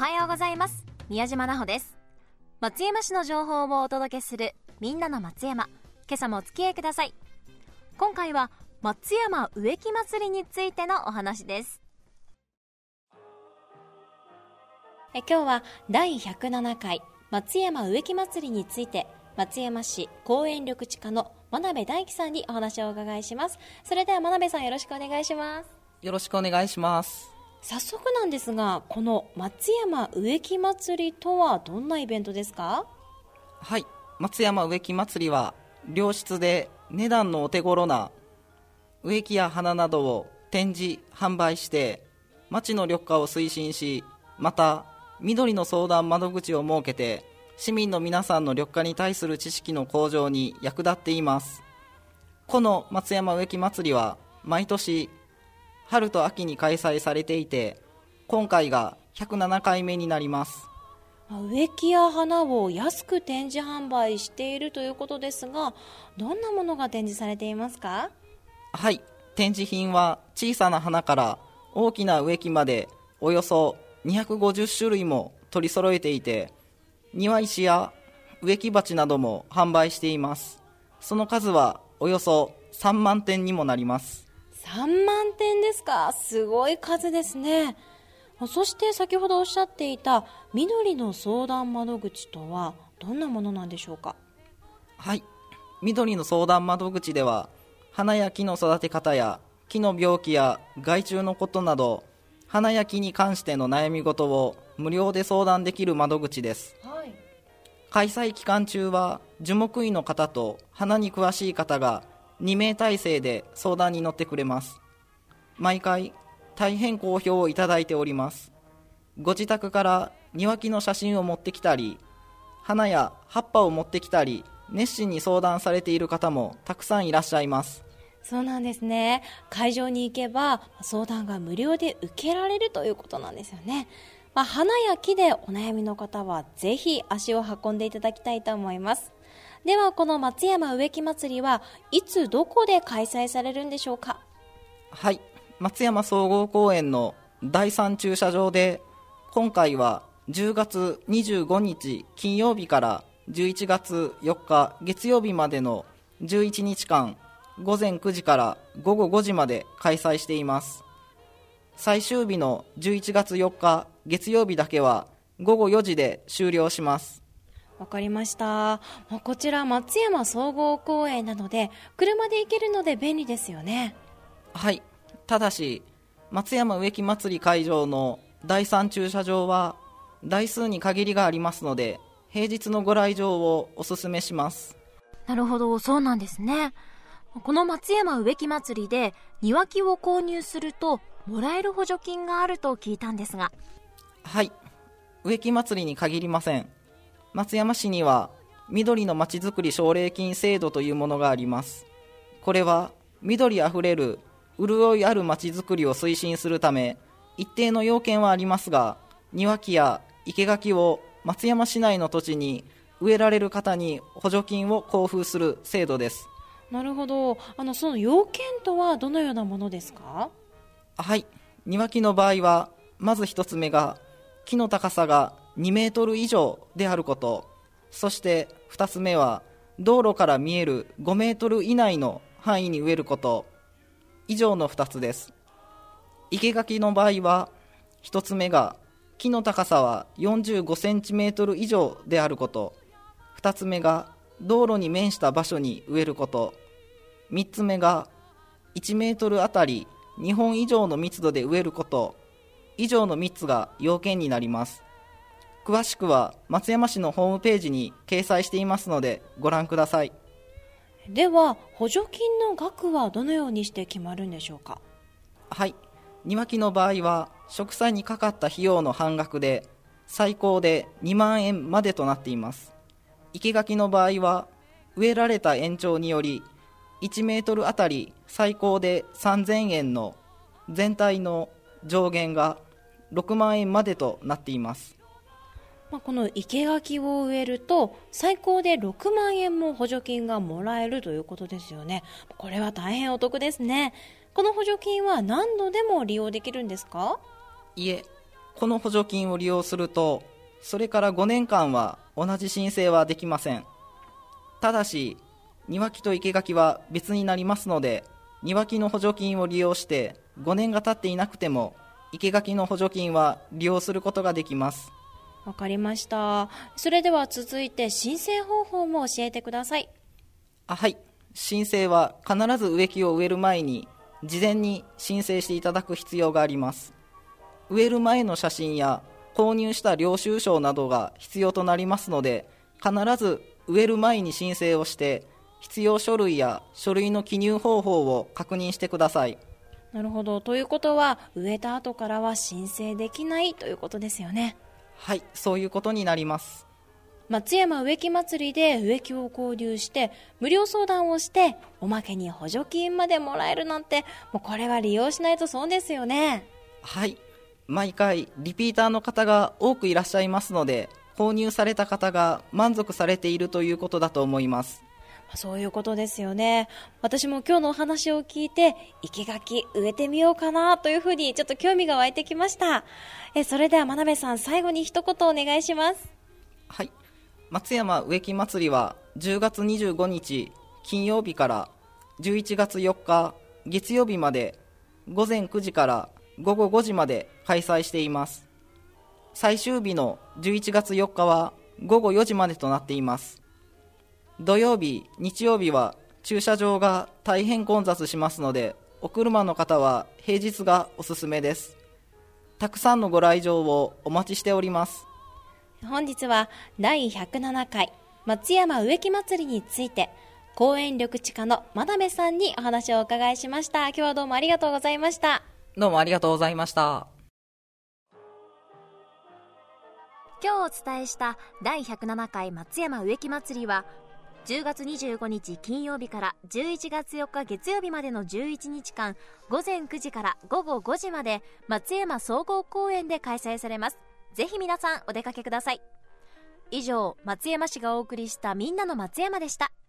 はようございます。宮島奈穂です。松山市の情報をお届けするみんなの松山。今朝もお付き合いください。今回は松山植木祭りについてのお話です。今日は第107回松山植木祭りについて、松山市公園緑地課の真鍋大樹さんにお話をお伺いします。それでは真鍋さん、よろしくお願いします。 よろしくお願いします。 早速なんですが、この松山植木祭りとはどんなイベントですか？ はい、松山植木祭りは良質で値段のお手頃な植木や花などを展示販売して町の緑化を推進し、また緑の相談窓口を設けて市民の皆さんの緑化に対する知識の向上に役立っています。この松山植木祭りは毎年春と秋に開催されていて、今回が107回目になります。 植木や花を安く展示販売しているということですが、どんなものが展示されていますか？ はい、展示品は小さな花から大きな植木までおよそ250種類も取り揃えていて、庭石や植木鉢なども販売しています。その数はおよそ3万点にもなります。 3万点ですか？すごい数ですね。そして先ほどおっしゃっていた緑の相談窓口とはどんなものなんでしょうか？ はい、緑の相談窓口では花や木の育て方や木の病気や害虫のことなど、花や木に関しての悩み事を無料で相談できる窓口です。 はい、 開催期間中は樹木医の方と花に詳しい方が2名体制で相談に乗ってくれます。毎回大変好評をいただいております。ご自宅から庭木の写真を持ってきたり、花や葉っぱを持ってきたり、熱心に相談されている方もたくさんいらっしゃいます。 そうなんですね。会場に行けば相談が無料で受けられるということなんですよね。花や木でお悩みの方はぜひ足を運んでいただきたいと思います。では、この松山植木祭りはいつどこで開催されるんでしょうか？ はい、松山総合公園の第3駐車場で、今回は10月25日金曜日から11月4日月曜日までの11日間、午前9時から午後5時まで開催しています。最終日の11月4日月曜日だけは午後4時で終了します。 わかりました。こちら松山総合公園なので車で行けるので便利ですよね。 はい、ただし松山植木祭り会場の第3駐車場は台数に限りがありますので、平日のご来場をお勧めします。 なるほど、そうなんですね。この松山植木祭りで庭木を購入するともらえる補助金があると聞いたんですが。 はい、植木祭りに限りません。松山市には緑のまちづくり奨励金制度というものがあります。これは緑あふれる潤いあるまちづくりを推進するため、一定の要件はありますが、庭木や生垣を松山市内の土地に植えられる方に補助金を交付する制度です。 なるほど。その要件とはどのようなものですか？ はい、庭木の場合はまず一つ目が木の高さが2メートル以上であること、そして2つ目は道路から見える5メートル以内の範囲に植えること、以上の2つです。生垣の場合は1つ目が木の高さは45センチメートル以上であること、2つ目が道路に面した場所に植えること、3つ目が1メートルあたり2本以上の密度で植えること、以上の3つが要件になります。詳しくは松山市のホームページに掲載していますのでご覧ください。 では、補助金の額はどのようにして決まるんでしょうか？ はい、庭木の場合は植栽にかかった費用の半額で最高で2万円までとなっています。生垣の場合は植えられた延長により1メートルあたり最高で3000円の全体の上限が6万円までとなっています。 この生垣を植えると最高で6万円も補助金がもらえるということですよね。これは大変お得ですね。この補助金は何度でも利用できるんですか？ いえ、 この補助金を利用すると、それから5年間は同じ申請はできません。ただし、庭木と生垣は別になりますので、庭木の補助金を利用して5年が経っていなくても、生垣の補助金は利用することができます。 わかりました。それでは続いて申請方法も教えてください。 はい。申請は必ず植木を植える前に事前に申請していただく必要があります。植える前の写真や購入した領収書などが必要となりますので、必ず植える前に申請をして必要書類や書類の記入方法を確認してください。 なるほど。ということは植えた後からは申請できないということですよね。 はい、そういうことになります。 松山植木祭りで植木を購入して無料相談をしておまけに補助金までもらえるなんて、もうこれは利用しないと損ですよね。 はい、毎回リピーターの方が多くいらっしゃいますので、購入された方が満足されているということだと思います。 そういうことですよね。私も今日のお話を聞いて生垣植えてみようかなというふうにちょっと興味が湧いてきました。それでは真鍋さん、最後に一言お願いします。 はい、松山植木祭りは10月25日金曜日から11月4日月曜日まで午前9時から午後5時まで開催しています。最終日の11月4日は午後4時までとなっています。土曜日、日曜日は駐車場が大変混雑しますので、お車の方は平日がおすすめです。たくさんのご来場をお待ちしております。 本日は第107回松山植木祭りについて公園緑地課の真鍋さんにお話をお伺いしました。今日はどうもありがとうございました。 どうもありがとうございました。 今日お伝えした第107回松山植木祭りは10月25日金曜日から11月4日月曜日までの11日間、午前9時から午後5時まで松山総合公園で開催されます。ぜひ皆さんお出かけください。以上、松山市がお送りしたみんなの松山でした。